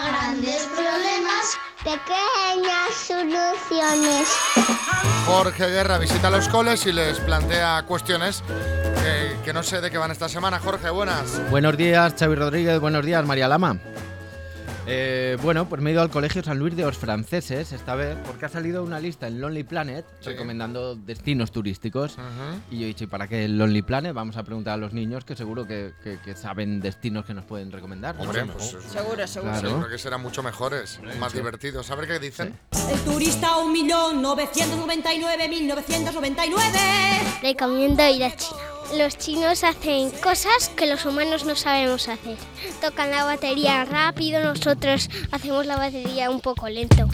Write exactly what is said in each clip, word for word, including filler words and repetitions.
grandes problemas, pequeñas soluciones. Jorge Guerra visita los coles y les plantea cuestiones que, que no sé de qué van esta semana. Jorge, buenas. Buenos días, Xavi Rodríguez. Buenos días, María Lama. Eh, bueno, pues me he ido al Colegio San Luis de los Franceses esta vez porque ha salido una lista en Lonely Planet sí. recomendando destinos turísticos. Uh-huh. Y yo he dicho, ¿y para qué el Lonely Planet? Vamos a preguntar a los niños que seguro que, que, que saben destinos que nos pueden recomendar. Hombre, pues seguro, seguro. Claro. Sí, creo que serán mucho mejores, sí, más sí. divertidos. A ver qué dicen. Sí. El turista un millón novecientos noventa y nueve mil novecientos noventa y nueve. Recomiendo ir a China. Los chinos hacen cosas que los humanos no sabemos hacer. Tocan la batería rápido, nosotros hacemos la batería un poco lento.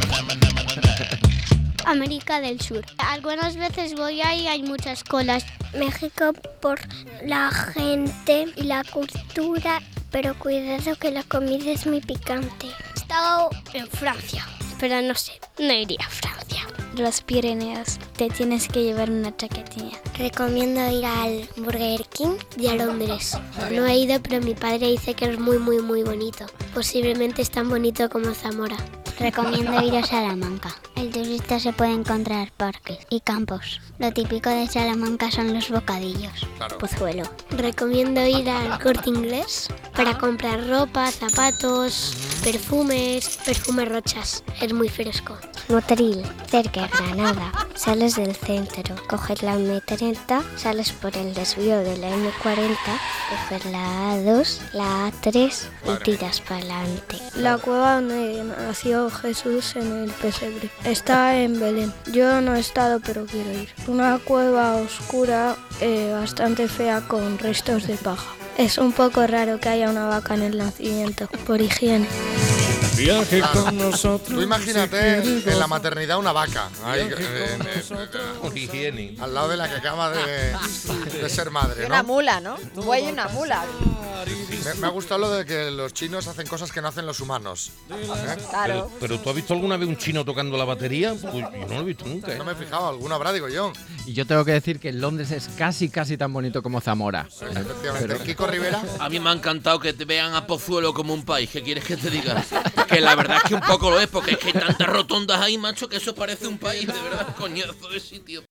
América del Sur. Algunas veces voy ahí y hay muchas colas. México por la gente y la cultura, pero cuidado que la comida es muy picante. He estado en Francia, pero no sé, no iría a Francia. Los Pirineos, te tienes que llevar una chaquetilla. Recomiendo ir al Burger King y a Londres. No he ido, pero mi padre dice que es muy, muy, muy bonito. Posiblemente es tan bonito como Zamora. Recomiendo ir a Salamanca. El turista se puede encontrar parques y campos. Lo típico de Salamanca son los bocadillos. Claro. Pozuelo. Recomiendo ir al Corte Inglés para comprar ropa, zapatos, perfumes, perfume Rochas. Es muy fresco. Motril, cerca de Granada. Sales del centro, coges la eme treinta, sales por el desvío de la eme cuarenta, coges la a dos, la a tres y tiras para adelante. La cueva donde nació Jesús en el pesebre. Está en Belén. Yo no he estado, pero quiero ir. Una cueva oscura, eh, bastante fea, con restos de paja. Es un poco raro que haya una vaca en el nacimiento, por higiene. Viaje con nosotros. Tú imagínate en la maternidad una vaca. Ahí, en, en, en, al lado de la que acaba de, de ser madre, ¿no? Una mula, ¿no? Un buey y una mula. Me, me ha gustado lo de que los chinos hacen cosas que no hacen los humanos. ¿Eh? Claro. Pero, pero ¿tú has visto alguna vez un chino tocando la batería? Pues yo no lo he visto nunca, ¿eh? No me he fijado, alguno habrá, digo yo. Y yo tengo que decir que Londres es casi, casi tan bonito como Zamora. Pues, ¿eh? Efectivamente. Pero... Kiko Rivera. A mí me ha encantado que te vean a Pozuelo como un país. ¿Qué quieres que te diga? Que la verdad es que un poco lo es, porque es que hay tantas rotondas ahí, macho, que eso parece un país, de verdad, coñazo de sitio.